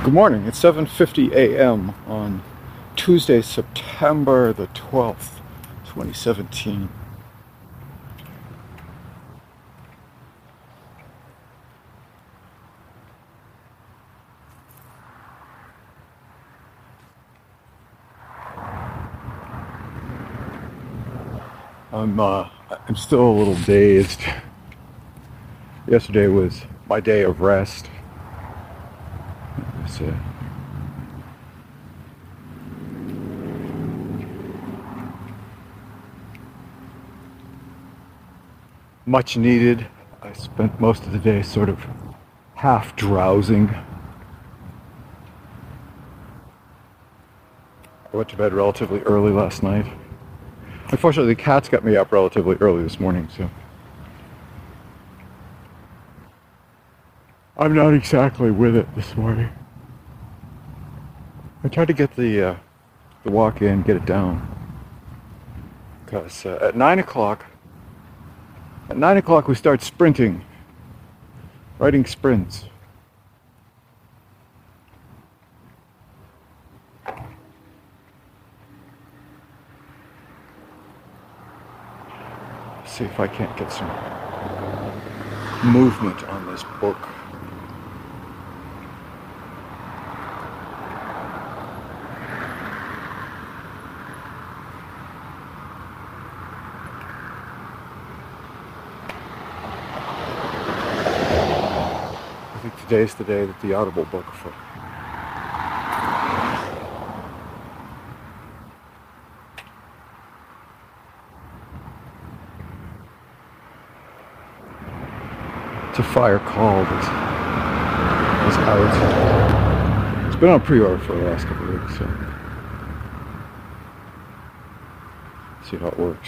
Good morning. It's 7:50 a.m. on Tuesday, September the 12th, 2017. I'm still a little dazed. Yesterday was my day of rest. It was, much needed. I spent most of the day sort of half drowsing. I went to bed relatively early last night. Unfortunately, the cats got me up relatively early this morning, so I'm not exactly with it this morning. I tried to get the walk in, get it down, because at 9 o'clock we start sprinting, riding sprints. See if I can't get some movement on this book. I think today's the day that the Audible book for To Fire Call is out. It's been on pre-order for the last couple of weeks, so see how it works.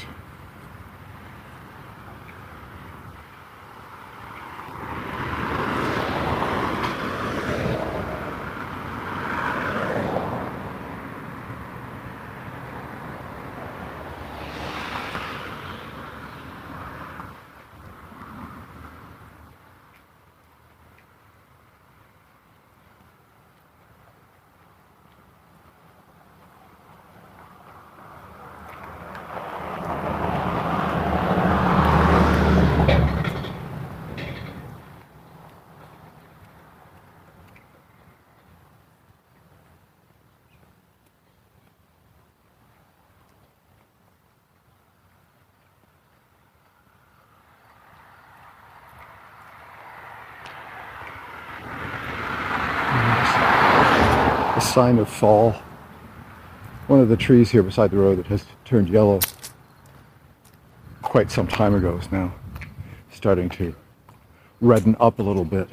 A sign of fall. One of the trees here beside the road that has turned yellow quite some time ago is now starting to redden up a little bit.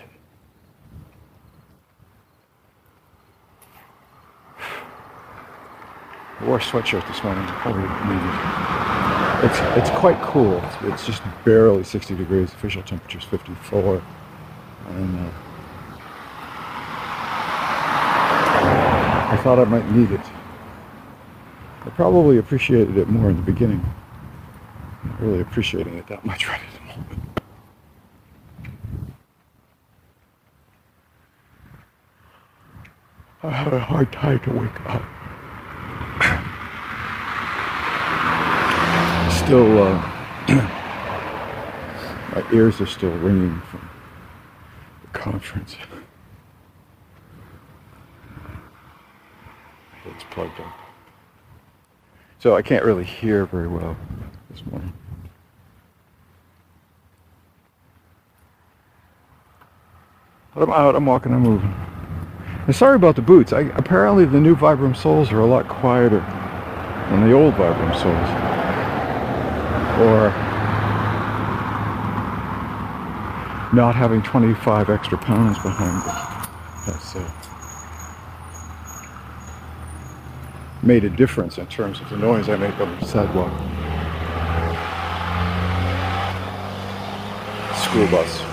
I wore a sweatshirt this morning. Probably needed. It's quite cool. It's just barely 60 degrees. Official temperature is 54, and I thought I might need it. I probably appreciated it more in the beginning. Not really appreciating it that much right at the moment. I had a hard time to wake up. Still, my ears are still ringing from the conference. It's plugged up. So I can't really hear very well this morning. But I'm out, I'm walking, I'm moving. And sorry about the boots. Apparently the new Vibram soles are a lot quieter than the old Vibram soles. Or not having 25 extra pounds behind it. That's made a difference in terms of the noise I make on the sidewalk. School bus.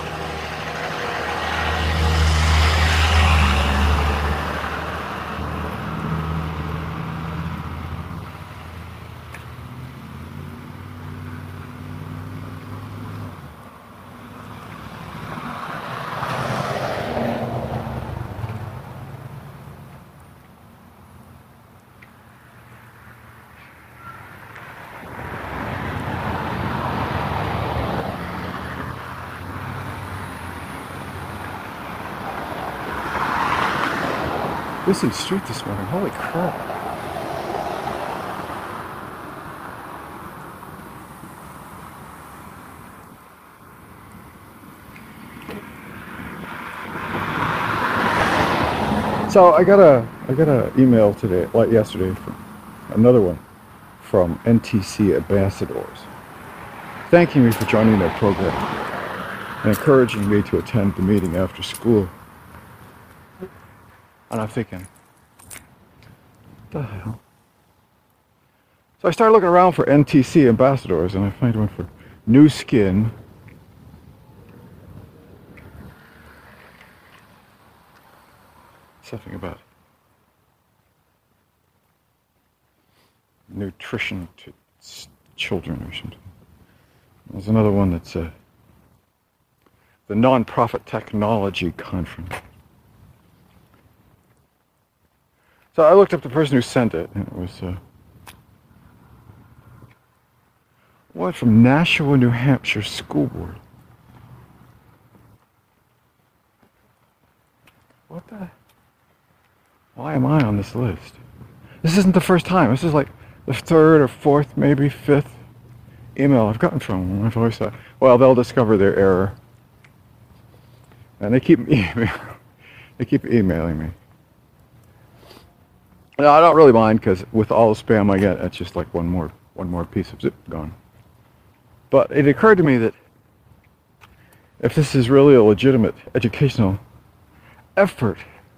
busy street this morning. Holy crap. So I got a email today, like yesterday, from another one from NTC ambassadors, thanking me for joining their program and encouraging me to attend the meeting after school. And I'm thinking, what the hell? So I started looking around for NTC ambassadors, and I find one for Nu Skin, something about nutrition to children or something. There's another one that's the Nonprofit Technology Conference. So I looked up the person who sent it, and it was one from Nashua, New Hampshire School Board. What the? Why am I on this list? This isn't the first time. This is like the third or fourth, maybe fifth email I've gotten from them. I've always thought, well, they'll discover their error. And they keep emailing me. No, I don't really mind, because with all the spam I get, it's just like one more piece of zip gone. But it occurred to me that if this is really a legitimate educational effort,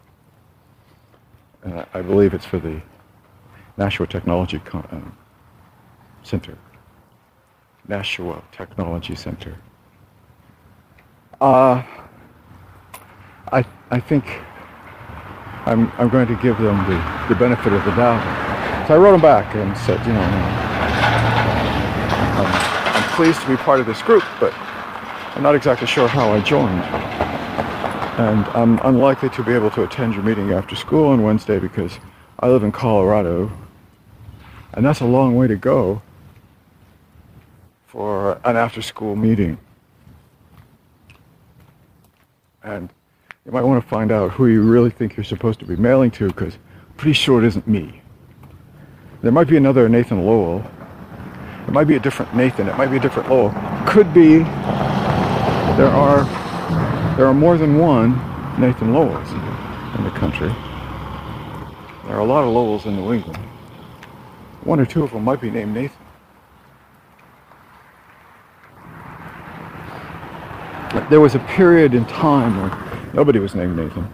and I believe it's for the Nashua Technology Center. Nashua Technology Center. I think I'm going to give them the benefit of the doubt. So I wrote them back and said, I'm pleased to be part of this group, but I'm not exactly sure how I joined. And I'm unlikely to be able to attend your meeting after school on Wednesday because I live in Colorado, and that's a long way to go for an after-school meeting. And you might want to find out who you really think you're supposed to be mailing to, because I'm pretty sure it isn't me. There might be another Nathan Lowell. It might be a different Nathan. It might be a different Lowell. Could be. There are more than one Nathan Lowells in the country. There are a lot of Lowells in New England. One or two of them might be named Nathan. There was a period in time where nobody was named Nathan.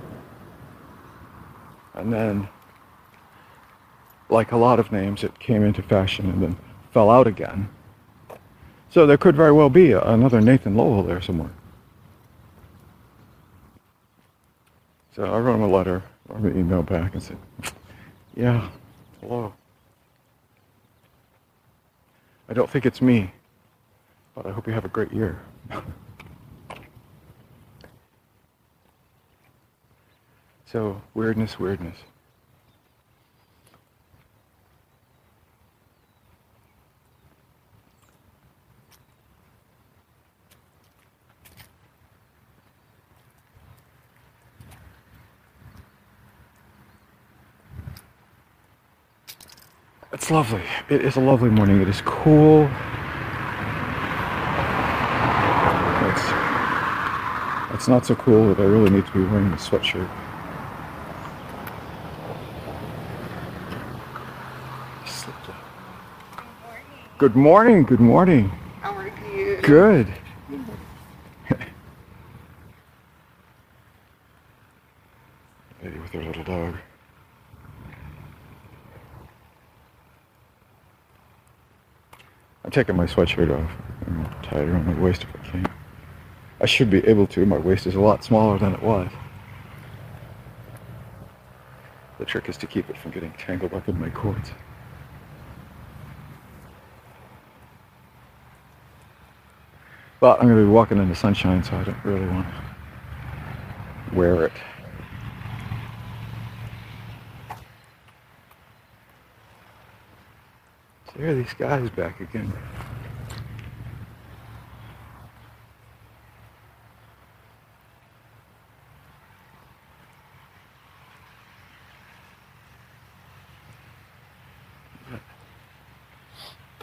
And then, like a lot of names, it came into fashion and then fell out again. So there could very well be another Nathan Lowell there somewhere. So I wrote him a letter, wrote him an email back and said, yeah, hello. I don't think it's me, but I hope you have a great year. So, weirdness. It's lovely. It is a lovely morning. It is cool. It's not so cool that I really need to be wearing a sweatshirt. Good morning. Good morning. How are you? Good. Lady with her little dog. I'm taking my sweatshirt off. I'm going to tie it around my waist if I can. I should be able to. My waist is a lot smaller than it was. The trick is to keep it from getting tangled up in my cords. But I'm going to be walking in the sunshine, so I don't really want to wear it. So here are these guys back again.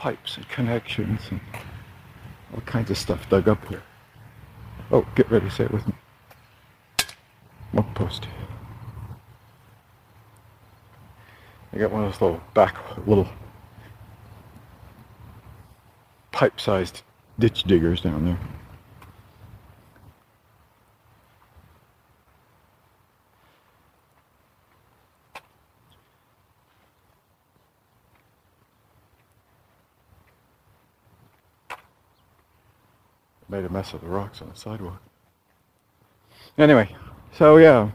pipes and connections and all kinds of stuff dug up here. Oh, get ready, say it with me. One post. I got one of those little pipe-sized ditch diggers down there. Made a mess of the rocks on the sidewalk. Anyway, so yeah.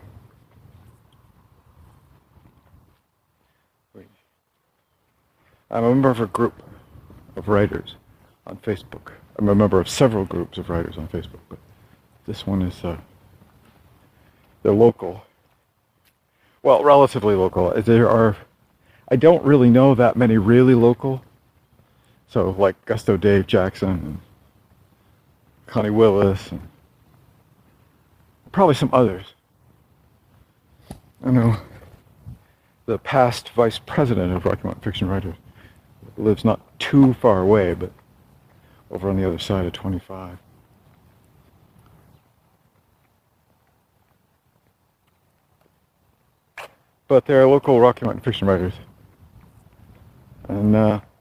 I'm a member of a group of writers on Facebook. I'm a member of several groups of writers on Facebook, but this one is, they're local. Well, relatively local. I don't really know that many really local. So like Gusto Dave Jackson and Connie Willis and probably some others. I know the past vice president of Rocky Mountain Fiction Writers lives not too far away, but over on the other side of 25. But they're local Rocky Mountain Fiction Writers. And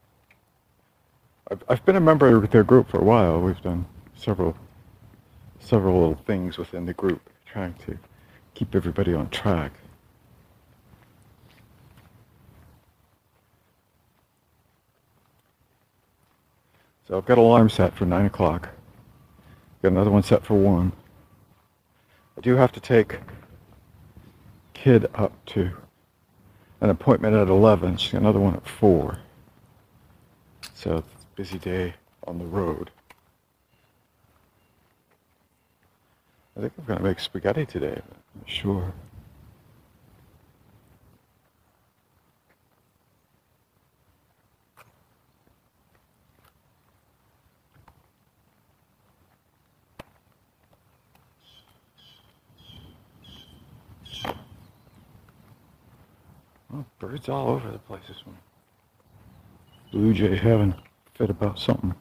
I've been a member of their group for a while. We've done several little things within the group, trying to keep everybody on track. So I've got an alarm set for 9 o'clock. Got another one set for 1. I do have to take kid up to an appointment at 11. She's got another one at 4. So it's a busy day on the road. I think I'm going to make spaghetti today, but I'm not sure. Oh, birds all over the place this one. Blue jay having a fit about something.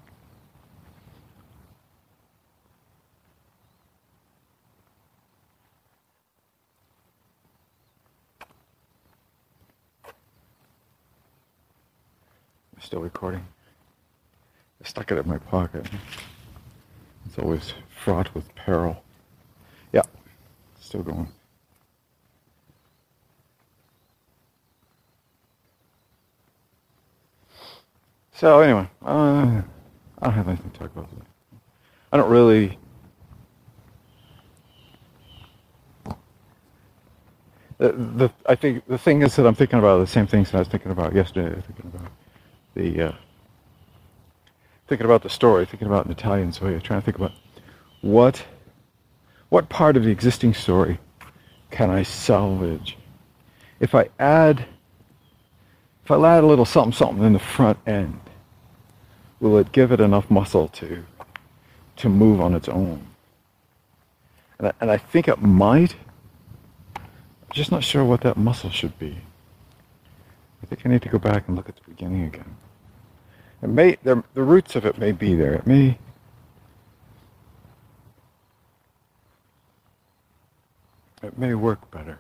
Still recording. I stuck it in my pocket. It's always fraught with peril. Yeah, still going. So anyway, I don't have anything to talk about today. I don't really. I think the thing is that I'm thinking about the same things that I was thinking about yesterday. Thinking about the story, thinking about an Italian story, trying to think about what part of the existing story can I salvage? If I add a little something in the front end, will it give it enough muscle to move on its own? And I think it might. I'm just not sure what that muscle should be. I think I need to go back and look at the beginning again. The roots of it may be there. It may work better.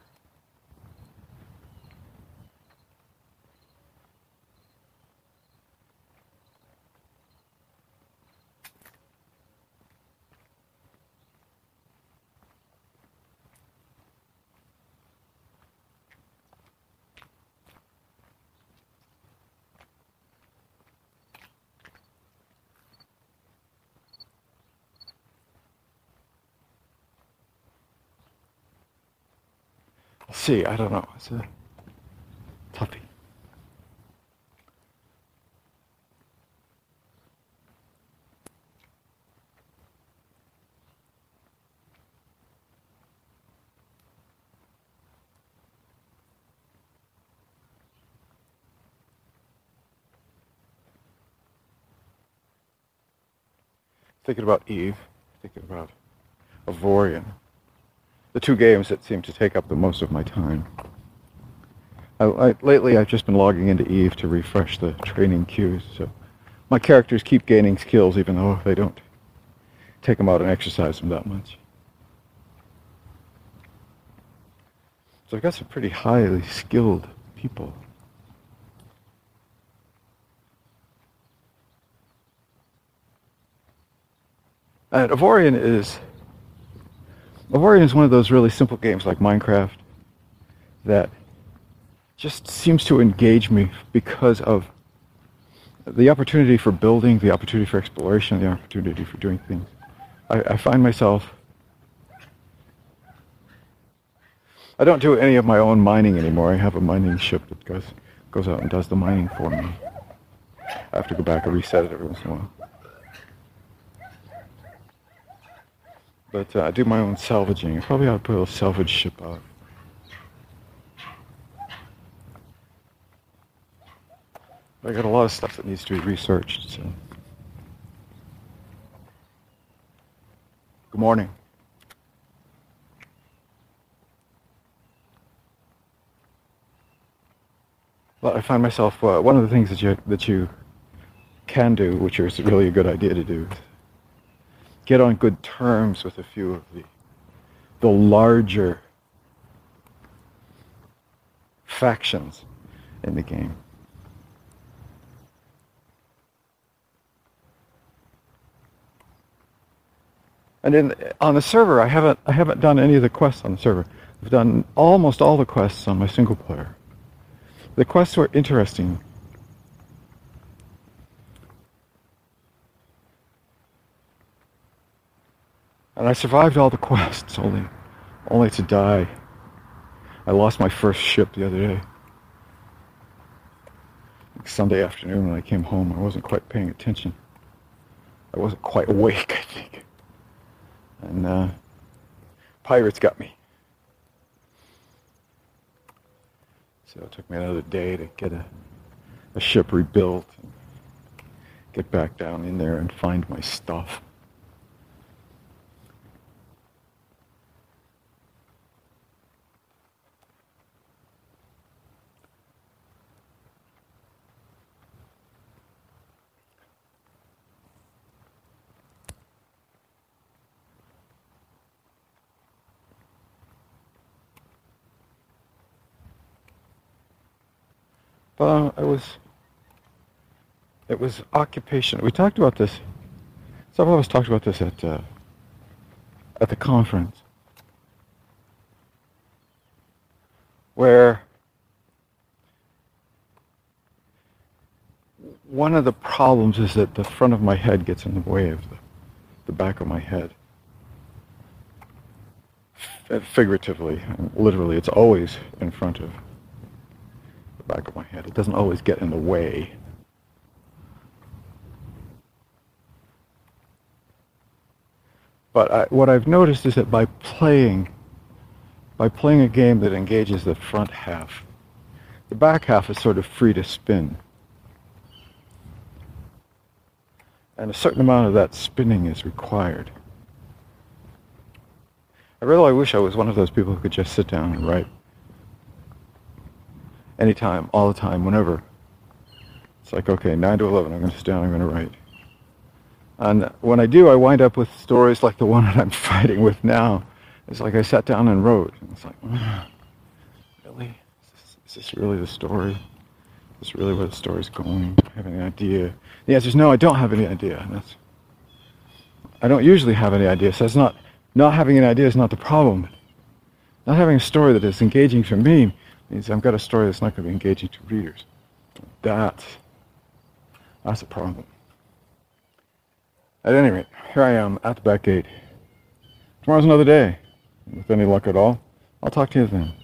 See, I don't know. It's a toughie. Thinking about Eve, thinking about Avorion. The two games that seem to take up the most of my time. Lately, I've just been logging into Eve to refresh the training queues, so my characters keep gaining skills even though they don't take them out and exercise them that much. So I've got some pretty highly skilled people. And Avorion is one of those really simple games like Minecraft that just seems to engage me because of the opportunity for building, the opportunity for exploration, the opportunity for doing things. I find myself, I don't do any of my own mining anymore. I have a mining ship that goes out and does the mining for me. I have to go back and reset it every once in a while. But I do my own salvaging. I probably ought to put a salvage ship out. I got a lot of stuff that needs to be researched, so. Good morning. Well, I find myself, one of the things that you can do, which is really a good idea to do, is get on good terms with a few of the larger factions in the game. And on the server, I haven't done any of the quests on the server. I've done almost all the quests on my single player. The quests were interesting. And I survived all the quests, only to die. I lost my first ship the other day. Sunday afternoon when I came home, I wasn't quite paying attention. I wasn't quite awake, I think. And pirates got me. So it took me another day to get a ship rebuilt, and get back down in there and find my stuff. But it was occupation. We talked about this. Several of us talked about this at the conference, where one of the problems is that the front of my head gets in the way of the back of my head. Figuratively, and literally, it's always in front of back of my head. It doesn't always get in the way. But what I've noticed is that by playing a game that engages the front half, the back half is sort of free to spin. And a certain amount of that spinning is required. I really wish I was one of those people who could just sit down and write. Anytime, all the time, whenever. It's like, okay, 9 to 11, I'm going to sit down, I'm going to write. And when I do, I wind up with stories like the one that I'm fighting with now. It's like I sat down and wrote. And it's like, really? Is this really the story? Is this really where the story's going? Do I have any idea? The answer is no, I don't have any idea. And I don't usually have any idea. So it's not having an idea is not the problem. Not having a story that is engaging for me means I've got a story that's not going to be engaging to readers. That's a problem. At any rate, here I am at the back gate. Tomorrow's another day. With any luck at all, I'll talk to you then.